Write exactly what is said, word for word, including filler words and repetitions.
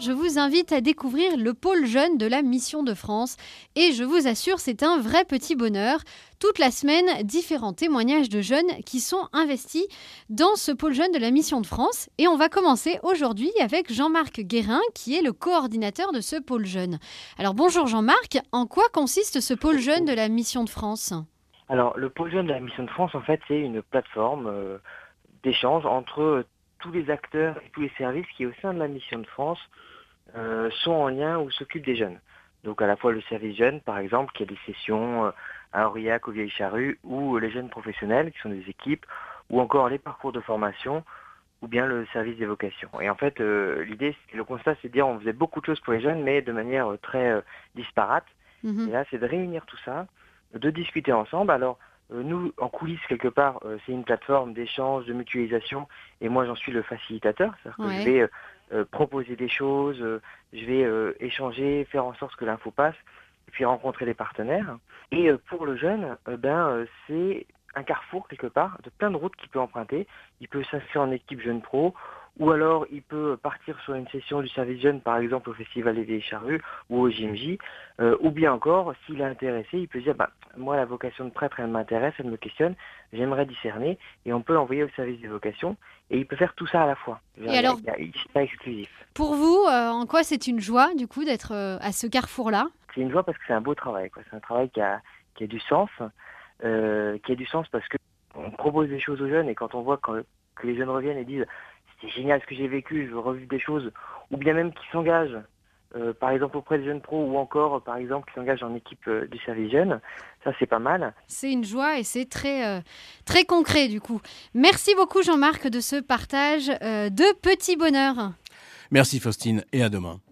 je vous invite à découvrir le pôle jeune de la Mission de France. Et je vous assure, c'est un vrai petit bonheur. Toute la semaine, différents témoignages de jeunes qui sont investis dans ce pôle jeune de la Mission de France. Et on va commencer aujourd'hui avec Jean-Marc Guérin, qui est le coordinateur de ce pôle jeune. Alors bonjour Jean-Marc, en quoi consiste ce pôle jeune de la Mission de France ? Alors, le pôle jeune de la Mission de France, en fait, c'est une plateforme euh, d'échange entre euh, tous les acteurs et tous les services qui, au sein de la Mission de France, euh, sont en lien ou s'occupent des jeunes. Donc, à la fois le service jeune, par exemple, qui a des sessions euh, à Aurillac, aux Vieilles Charrues, ou les jeunes professionnels, qui sont des équipes, ou encore les parcours de formation, ou bien le service des vocations. Et en fait, euh, l'idée, le constat, c'est de dire on faisait beaucoup de choses pour les jeunes, mais de manière euh, très euh, disparate. Mmh. Et là, c'est de réunir tout ça, de discuter ensemble. Alors, euh, nous, en coulisses, quelque part, euh, c'est une plateforme d'échange, de mutualisation, et moi, j'en suis le facilitateur. C'est-à-dire que ouais. je vais euh, euh, proposer des choses, euh, je vais euh, échanger, faire en sorte que l'info passe, et puis rencontrer des partenaires. Et euh, pour le jeune, euh, ben, euh, c'est un carrefour, quelque part, de plein de routes qu'il peut emprunter. Il peut s'inscrire en équipe jeune pro, ou alors il peut partir sur une session du service jeune, par exemple au Festival des Vieilles Charrues ou au J M J, euh, ou bien encore, s'il est intéressé, il peut dire bah, « moi la vocation de prêtre, elle m'intéresse, elle me questionne, j'aimerais discerner », et on peut l'envoyer au service des vocations, et il peut faire tout ça à la fois. Et il alors, c'est pas exclusif. Pour vous, euh, en quoi c'est une joie, du coup, d'être euh, à ce carrefour-là ? C'est une joie parce que c'est un beau travail, quoi. C'est un travail qui a, qui a du sens, euh, qui a du sens parce qu'on propose des choses aux jeunes, et quand on voit quand, que les jeunes reviennent et disent c'est génial ce que j'ai vécu, je veux revivre des choses, ou bien même qui s'engagent, euh, par exemple auprès des jeunes pros, ou encore par exemple qui s'engagent en équipe euh, du service jeune, ça c'est pas mal. C'est une joie et c'est très, euh, très concret du coup. Merci beaucoup Jean-Marc de ce partage euh, de petits bonheurs. Merci Faustine et à demain.